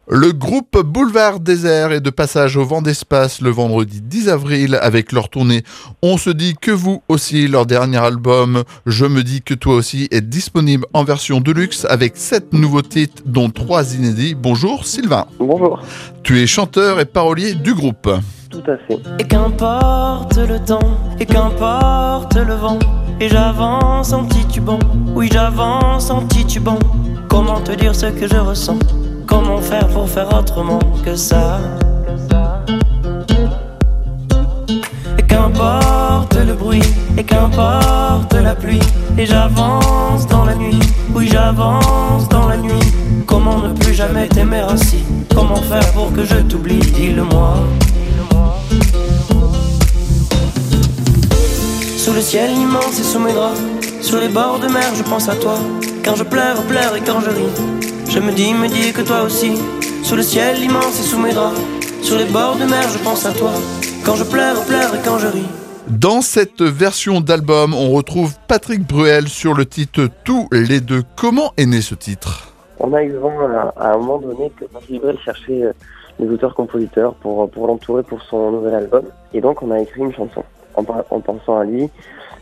Le groupe Boulevard Désert est de passage au Vent d'Espace le vendredi 10 avril avec leur tournée On se dit que vous aussi. Leur dernier album Je me dis que toi aussi est disponible en version deluxe avec 7 nouveaux titres dont 3 inédits. Bonjour Sylvain. Bonjour. Tu es chanteur et parolier du groupe. Tout à fait. Et qu'importe le temps, et qu'importe le vent, et j'avance en titubant, oui j'avance en titubant. Comment te dire ce que je ressens? Comment faire pour faire autrement que ça? Et qu'importe le bruit, et qu'importe la pluie, et j'avance dans la nuit, oui j'avance dans la nuit. Comment ne plus jamais t'aimer ainsi? Comment faire pour que je t'oublie? Dis-le-moi. Sous le ciel immense et sous mes draps, sur les bords de mer je pense à toi. Quand je pleure et quand je ris, je me dis que toi aussi. Sous le ciel immense et sous mes draps, sur les bords de mer je pense à toi. Quand je pleure et quand je ris. Dans cette version d'album, on retrouve Patrick Bruel sur le titre Tous les deux. Comment est né ce titre? On a eu vent à un moment donné que Patrick Bruel cherchait des auteurs-compositeurs pour l'entourer pour son nouvel album. Et donc on a écrit une chanson. En pensant à lui,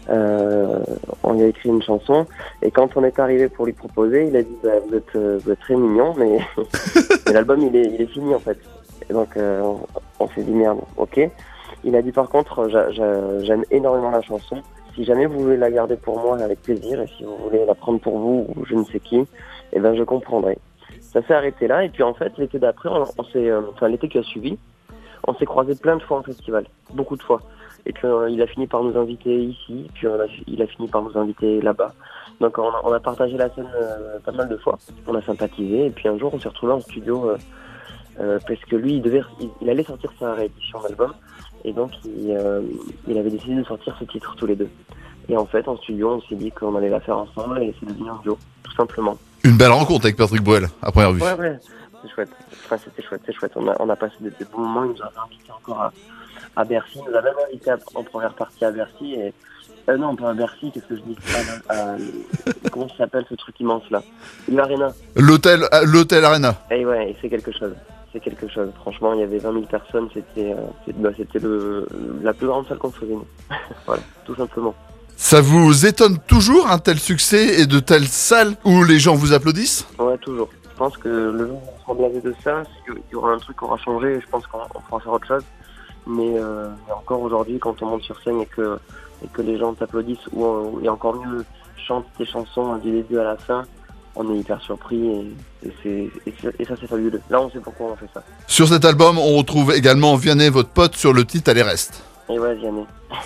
on lui a écrit une chanson. Et quand on est arrivé pour lui proposer, il a dit vous êtes très mignon, mais, mais l'album il est fini en fait. Et donc on s'est dit merde, ok. Il a dit par contre j'aime énormément la chanson. Si jamais vous voulez la garder pour moi, avec plaisir. Et si vous voulez la prendre pour vous ou je ne sais qui, eh ben je comprendrai. Ça s'est arrêté là. Et puis en fait l'été d'après, l'été qui a suivi, on s'est croisés plein de fois en festival, beaucoup de fois. Et puis il a fini par nous inviter ici, puis il a fini par nous inviter là-bas. Donc on a partagé la scène pas mal de fois. On a sympathisé et puis un jour on s'est retrouvés en studio parce que lui il allait sortir sa réédition d'album et donc il avait décidé de sortir ce titre tous les deux. Et en fait en studio on s'est dit qu'on allait la faire ensemble et c'est devenu un duo, tout simplement. Une belle rencontre avec Patrick Bruel à première vue. Ouais, c'est chouette. Enfin, c'est chouette. On a passé des bons moments, il nous a invité encore à Bercy, il nous a même invité en première partie à Bercy et non pas à Bercy, qu'est-ce que je dis comment ça s'appelle ce truc immense là, l'Arena. L'hôtel Arena. Et ouais, c'est quelque chose. Franchement, il y avait 20 000 personnes, c'était la plus grande salle qu'on faisait nous. Voilà, tout simplement. Ça vous étonne toujours un tel succès et de telles salles où les gens vous applaudissent? Ouais, toujours. Je pense que le jour où on sera blasé de ça, il y aura un truc qui aura changé et je pense qu'on pourra faire autre chose. Mais encore aujourd'hui, quand on monte sur scène et que les gens t'applaudissent et encore mieux chantent tes chansons du début à la fin, on est hyper surpris et ça c'est fabuleux. Là on sait pourquoi on fait ça. Sur cet album, on retrouve également Vianney, votre pote, sur le titre Allez reste. Et ouais, Vianney.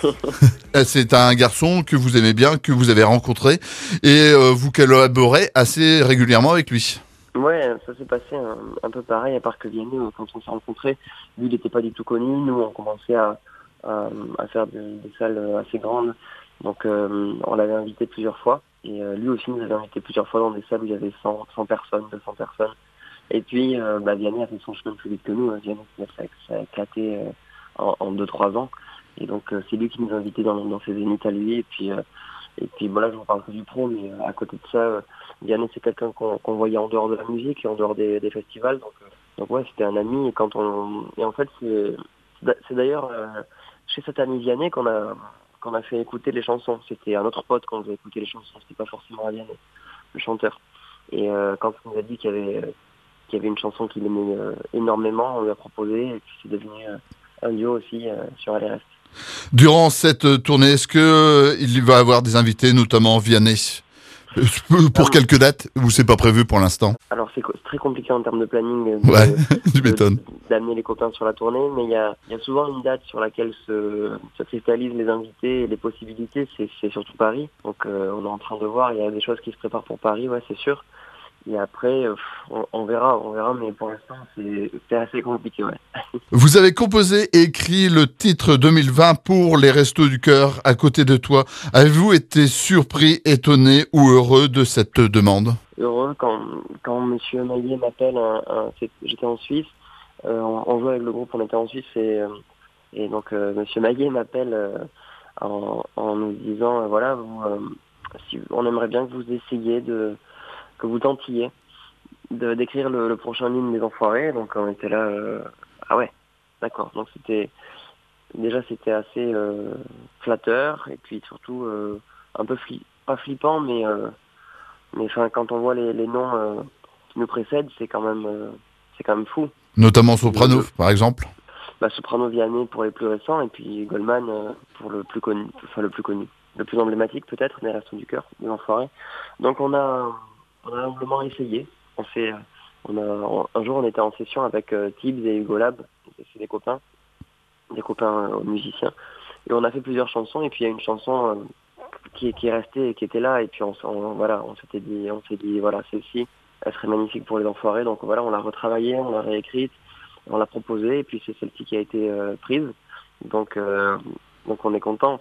C'est un garçon que vous aimez bien, que vous avez rencontré et vous collaborez assez régulièrement avec lui. Ouais, ça s'est passé un peu pareil, à part que Vianney, quand on s'est rencontrés, lui il n'était pas du tout connu, nous on commençait à faire des salles assez grandes, donc on l'avait invité plusieurs fois, et lui aussi nous avait invité plusieurs fois dans des salles où il y avait 100 personnes, 200 personnes, et puis Vianney a fait son chemin plus vite que nous, Vianney ça a éclaté en 2-3 ans, et donc c'est lui qui nous a invités dans ses zéniths à lui, et puis voilà, je vous parle que du pro, mais à côté de ça, Vianney c'est quelqu'un qu'on voyait en dehors de la musique et en dehors des festivals, donc ouais, c'était un ami, et en fait c'est d'ailleurs chez cet ami Vianney qu'on a fait écouter les chansons. C'était un autre pote qu'on faisait écouter les chansons, c'était pas forcément Vianney, le chanteur. Et quand on nous a dit qu'il y avait une chanson qu'il aimait énormément, on lui a proposé et puis c'est devenu un duo aussi sur Allez reste. Durant cette tournée, est-ce qu'il va y avoir des invités, notamment Vianney, pour quelques dates, ou c'est pas prévu pour l'instant? Alors c'est très compliqué en termes de planning tu m'étonnes. D'amener les copains sur la tournée, mais il y a souvent une date sur laquelle se cristallisent les invités et les possibilités, c'est surtout Paris. Donc on est en train de voir, il y a des choses qui se préparent pour Paris, ouais c'est sûr. Et après, on verra, mais pour l'instant, c'est assez compliqué, ouais. Vous avez composé et écrit le titre 2020 pour les Restos du Cœur, À côté de toi. Avez-vous été surpris, étonné ou heureux de cette demande? Heureux quand Monsieur Maillet m'appelle, j'étais en Suisse, on jouait avec le groupe, on était en Suisse, et donc Monsieur Maillet m'appelle en nous disant, si on aimerait bien que vous essayiez que vous tentiez d'écrire le prochain hymne des Enfoirés. Donc on était là, ah ouais, d'accord. Donc c'était assez flatteur et puis surtout un peu pas flippant, mais enfin quand on voit les noms qui nous précèdent, c'est quand même fou. Notamment Soprano, par exemple. Soprano Vianney pour les plus récents et puis Goldman pour le plus connu, le plus emblématique peut-être, des Restos du Cœur, des Enfoirés. Donc on a humblement essayé. Un jour on était en session avec Tibbs et Hugo Lab, c'est des copains musiciens, et on a fait plusieurs chansons et puis il y a une chanson qui est restée et qui était là et puis on s'est dit voilà, celle-ci elle serait magnifique pour les Enfoirés, donc voilà, on l'a retravaillée, on l'a réécrite, on l'a proposée et puis c'est celle-ci qui a été prise, donc on est content.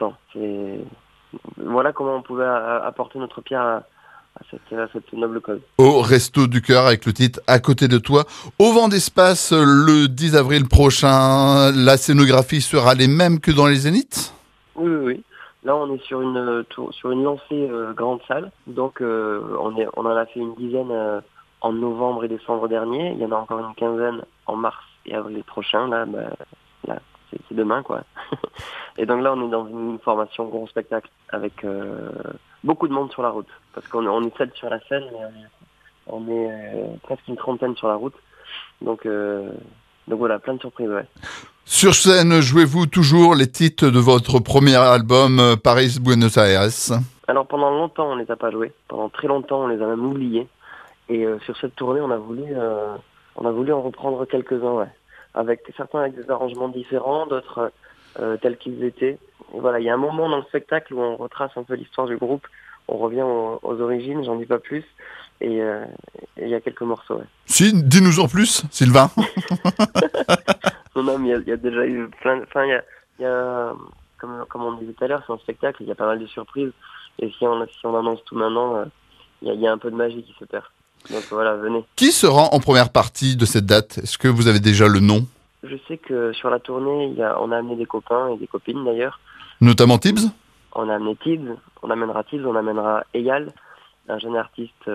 Voilà comment on pouvait apporter notre pierre à cette noble cause. Au Resto du Cœur avec le titre À côté de toi. Au Vent d'Espace le 10 avril prochain, la scénographie sera les mêmes que dans les Zéniths ? Oui. Là, on est sur une lancée grande salle. Donc, on en a fait une dizaine en novembre et décembre dernier. Il y en a encore une quinzaine en mars et avril prochain. Là, c'est demain, quoi. Et donc là, on est dans une formation gros spectacle avec beaucoup de monde sur la route. Parce qu'on est 7 sur la scène, mais on est presque une trentaine sur la route. Donc voilà, plein de surprises, ouais. Sur scène, jouez-vous toujours les titres de votre premier album Paris-Buenos Aires ? Alors pendant longtemps, on les a pas joués. Pendant très longtemps, on les a même oubliés. Et sur cette tournée, on a voulu en reprendre quelques-uns, ouais. Certains avec des arrangements différents, d'autres tels qu'ils étaient. Et voilà, il y a un moment dans le spectacle où on retrace un peu l'histoire du groupe. On revient aux origines, j'en dis pas plus. Et il y a quelques morceaux, ouais. Si, dis-nous en plus, Sylvain. Non, mais il y a déjà eu plein. Enfin, il y a comme on disait tout à l'heure, c'est un spectacle, il y a pas mal de surprises. Et si on annonce tout maintenant, il y a un peu de magie qui se perd. Donc voilà, venez. Qui sera en première partie de cette date ? Est-ce que vous avez déjà le nom ? Je sais que sur la tournée, on a amené des copains et des copines d'ailleurs. Notamment Tibbs ? On a amené Tibbs, on amènera Eyal, un jeune artiste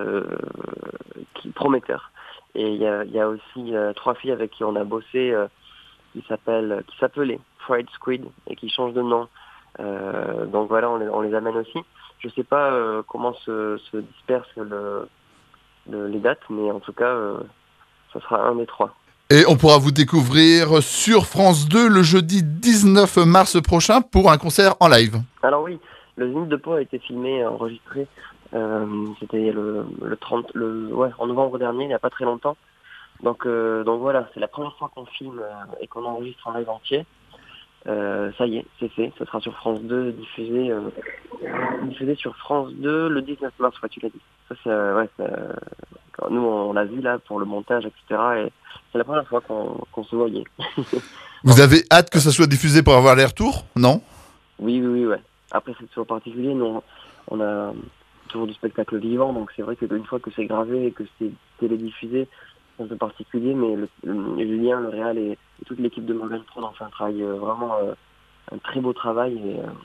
prometteur. Et il y a aussi 3 filles avec qui on a bossé, qui s'appelaient Fried Squid et qui changent de nom. Donc voilà, on les amène aussi. Je sais pas comment se dispersent les dates, mais en tout cas, ça sera un des 3. Et on pourra vous découvrir sur France 2 le jeudi 19 mars prochain pour un concert en live. Alors oui, le Zénith de Pau a été filmé, enregistré. C'était le 30, en novembre dernier, il n'y a pas très longtemps. Donc voilà, c'est la première fois qu'on filme et qu'on enregistre en live entier. Ça y est, c'est fait. Ce sera sur France 2, diffusé sur France 2 le 19 mars, tu l'as dit. Ça, nous, on l'a vu là pour le montage, etc. Et c'est la première fois qu'on se voyait. Vous avez hâte que ça soit diffusé pour avoir les retours, non ? Oui, ouais. Après, c'est toujours particulier. Nous, on a toujours du spectacle vivant, donc c'est vrai qu'une fois que c'est gravé et que c'est télédiffusé, c'est un peu particulier, mais Julien, le réal et toute l'équipe de Morgan Prod ont fait un travail vraiment un très beau travail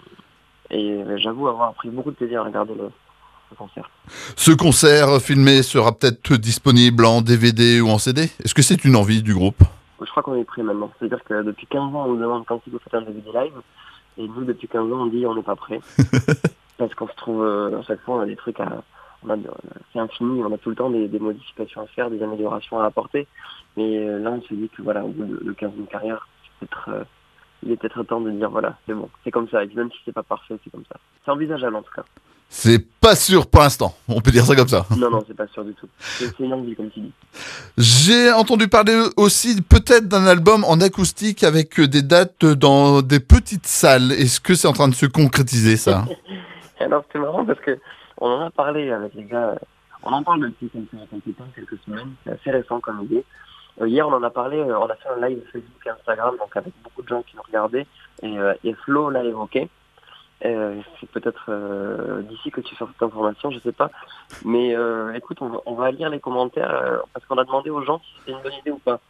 et j'avoue avoir pris beaucoup de plaisir à regarder le concert. Ce concert filmé sera peut-être disponible en DVD ou en CD ? Est-ce que c'est une envie du groupe ? Je crois qu'on est prêt maintenant. C'est-à-dire que depuis 15 ans, on nous demande quand vous faites un DVD live, et nous, depuis 15 ans, on dit on n'est pas prêt. Parce qu'on se trouve, à chaque fois, on a des trucs c'est infini, on a tout le temps des modifications à faire, des améliorations à apporter. Mais là, on s'est dit que voilà, au bout de 15 ans de carrière, il est peut-être temps de dire voilà, c'est bon, c'est comme ça. Et même si c'est pas parfait, c'est comme ça. C'est envisageable en tout cas. C'est pas sûr pour l'instant, on peut dire ça comme ça. Non, c'est pas sûr du tout. C'est une envie, comme tu dis. J'ai entendu parler aussi peut-être d'un album en acoustique avec des dates dans des petites salles. Est-ce que c'est en train de se concrétiser, ça ? Alors, c'est marrant parce que on en a parlé avec les gars. On en parle depuis quelques semaines. C'est assez récent comme idée. Hier, on en a parlé. On a fait un live Facebook et Instagram, donc avec beaucoup de gens qui nous regardaient. Et Flo l'a évoqué. C'est peut-être d'ici que tu sors cette information, je sais pas. Mais écoute, on va lire les commentaires parce qu'on a demandé aux gens si c'était une bonne idée ou pas.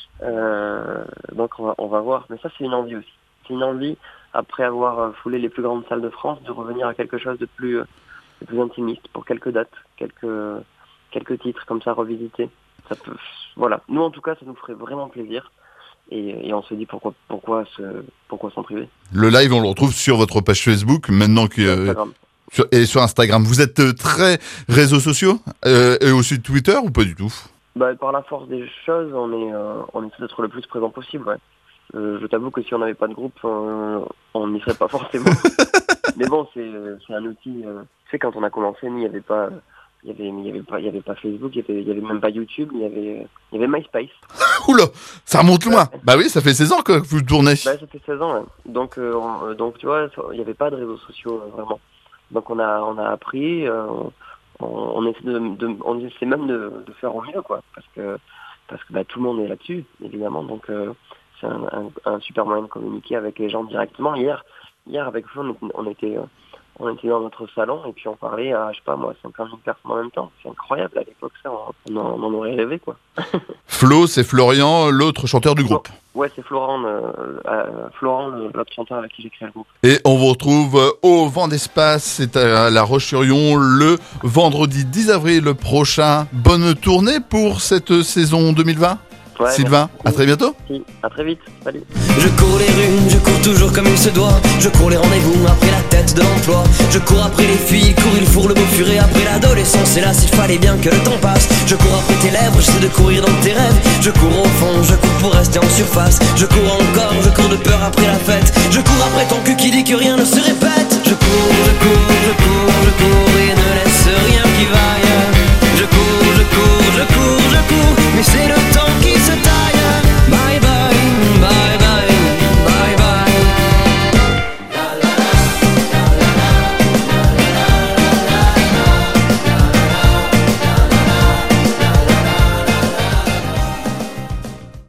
Donc on va voir. Mais ça, c'est une envie aussi. C'est une envie, après avoir foulé les plus grandes salles de France, de revenir à quelque chose de plus intimiste pour quelques dates, quelques quelques titres comme ça revisités. Ça peut, voilà. Nous en tout cas, ça nous ferait vraiment plaisir. Et on se dit pourquoi s'en priver. Le live, on le retrouve sur votre page Facebook, maintenant que et sur Instagram. Vous êtes très réseaux sociaux et aussi Twitter ou pas du tout? Par la force des choses, on essaie d'être le plus présent possible. Ouais. Je t'avoue que si on n'avait pas de groupe, on n'y serait pas forcément. Mais bon, c'est un outil. Tu sais, quand on a commencé, il n'y avait pas. Il y avait pas Facebook, il y avait même pas YouTube, il y avait MySpace. Oula, ça remonte loin. Bah oui, ça fait 16 ans que vous tournez. Ça fait 16 ans. Ouais. Donc tu vois, il y avait pas de réseaux sociaux vraiment. Donc on a appris, on essaie même de faire au mieux quoi, parce que tout le monde est là-dessus évidemment. Donc c'est un super moyen de communiquer avec les gens directement. Hier avec Flo, on était dans notre salon et puis on parlait à, je sais pas moi, 50 000 personnes en même temps. C'est incroyable à l'époque, ça, on en aurait rêvé, quoi. Flo, c'est Florian, l'autre chanteur du groupe. Ouais, c'est Florent, l'autre chanteur avec qui j'ai créé le groupe. Et on vous retrouve au Vent d'Espace, c'est à La Roche-sur-Yon, le vendredi 10 avril prochain. Bonne tournée pour cette saison 2020. Ouais, Sylvain, à très bientôt. Si, à très vite, salut. Je cours les rues, je cours toujours comme il se doit. Je cours les rendez-vous après la tête de l'emploi. Je cours après les filles, courir le four, le beau furet. Après l'adolescence, hélas, il fallait bien que le temps passe. Je cours après tes lèvres, j'essaie de courir dans tes rêves. Je cours au fond, je cours pour rester en surface. Je cours encore, je cours de peur après la fête. Je cours après ton cul qui dit que rien ne se répète. Je cours, je cours, je cours, je cours et ne laisse rien qui vaille. Je cours, je cours, je cours, je cours, mais c'est le